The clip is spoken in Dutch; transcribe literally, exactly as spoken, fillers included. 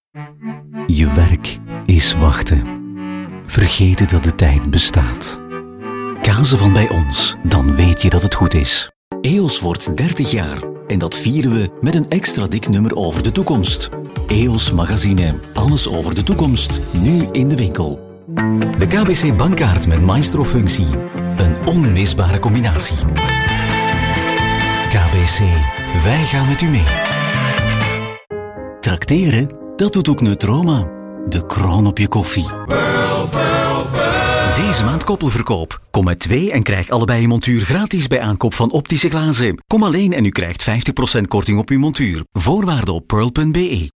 Je werk is wachten. Vergeten dat de tijd bestaat. Kazen van bij ons, dan weet je dat het goed is. E O S wordt dertig jaar en dat vieren we met een extra dik nummer over de toekomst. E O S Magazine, alles over de toekomst, nu in de winkel. De K B C bankkaart met Maestro-functie. Een onmisbare combinatie. K B C, wij gaan met u mee. Trakteren, dat doet ook Neutroma. De kroon op je koffie. Pearl, pearl, pearl. Deze maand koppelverkoop. Kom met twee en krijg allebei je montuur gratis bij aankoop van optische glazen. Kom alleen en u krijgt vijftig procent korting op uw montuur. Voorwaarden op pearl punt b e.